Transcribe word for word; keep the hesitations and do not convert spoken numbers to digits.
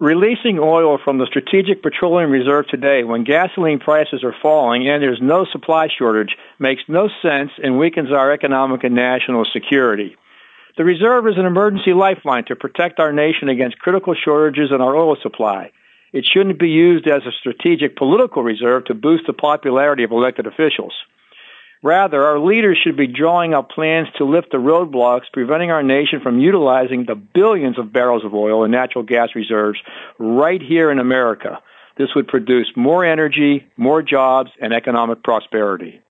Releasing oil from the Strategic Petroleum Reserve today when gasoline prices are falling and there's no supply shortage makes no sense and weakens our economic and national security. The reserve is an emergency lifeline to protect our nation against critical shortages in our oil supply. It shouldn't be used as a strategic political reserve to boost the popularity of elected officials. Rather, our leaders should be drawing up plans to lift the roadblocks preventing our nation from utilizing the billions of barrels of oil and natural gas reserves right here in America. This would produce more energy, more jobs, and economic prosperity.